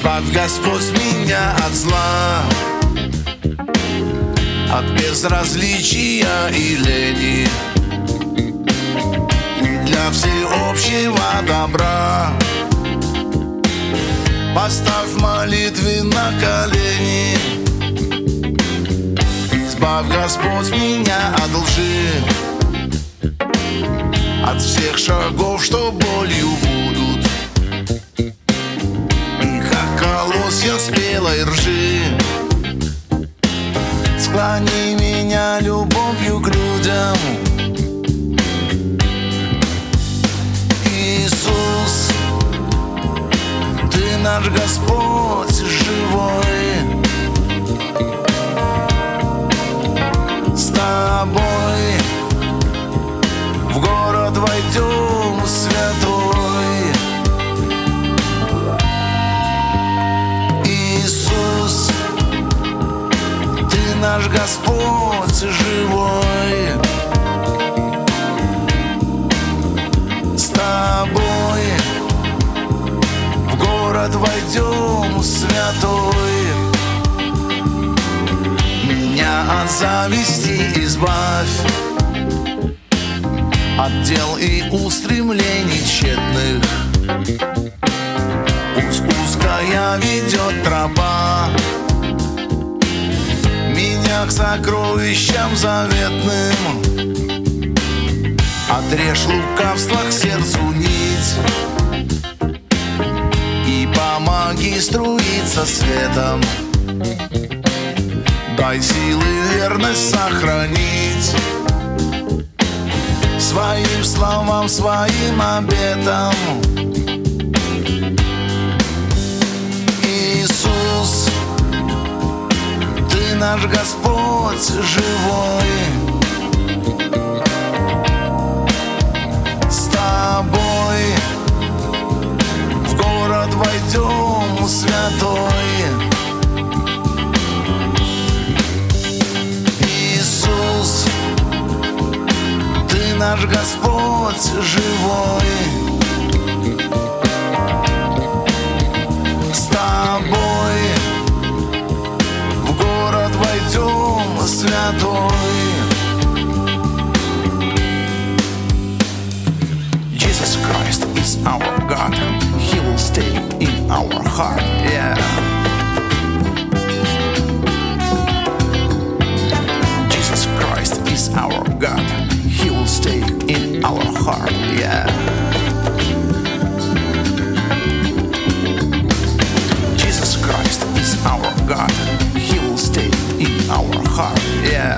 Избавь, Господь, меня от зла, от безразличия и лени, и для всеобщего добра поставь молитвы на колени. Избавь, Господь, меня от лжи, от всех шагов, что болью будут, и как колосья спелой ржи. Склони меня любовью к людям, Иисус, Ты наш Господь живой. С Тобой в город войдем святой. Иисус, Ты наш Господь живой. С Тобой в город войдем святой. Меня от зависти избавь, от дел и устремлений тщетных. Пусть узкая ведет тропа меня к сокровищам заветным. Отрежь лукавство к сердцу нить и помоги струиться светом. Дай силы верность сохранить своим словам, своим обетам. Иисус, Ты наш Господь живой. С Тобой в город войдем святой. Иисус, Ты наш Господь живой. С Тобой в город войдем святой. Jesus Christ is our God. He will stay in our heart. Yeah. Jesus Christ is our God. He will stay in our heart. Yeah. Jesus Christ is our God. He will stay in our heart. Yeah.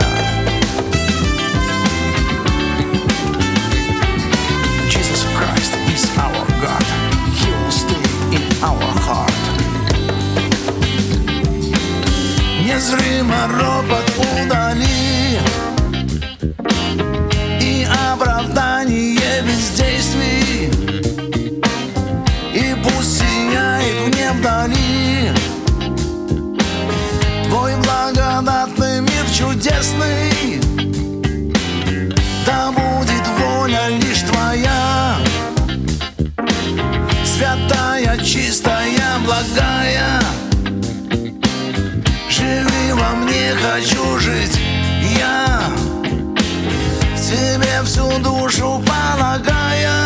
Jesus Christ is our God. He will stay in our heart. Незримо ропот удали и оправдание бездействий, и пусть сияет в невдали Твой благодатный мир чудесный. Да будет воля лишь Твоя, святая, чистая, благая. Живи во мне, хочу жить я, в Тебе всю душу полагая.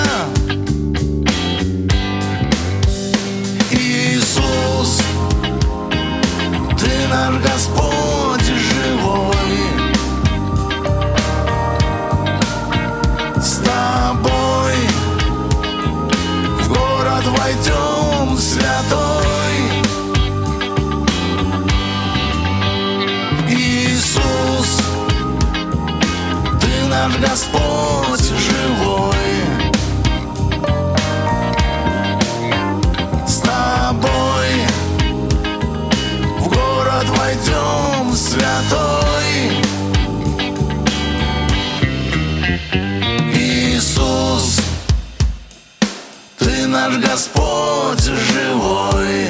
Иисус, Ты наш Господь живой. С Тобой в город войдем святой. Иисус, Ты наш Господь живой. С Тобой в город войдем святой. Иисус, Ты наш Господь живой.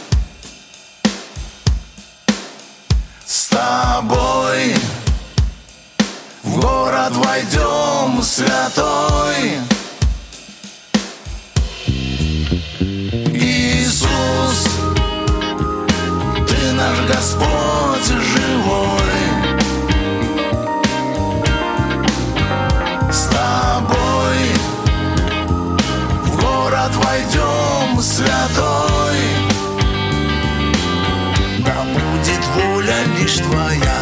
С Тобой в город войдем святой. Иисус, наш Господь живой. С тобой в город войдем святой. Да будет воля лишь Твоя.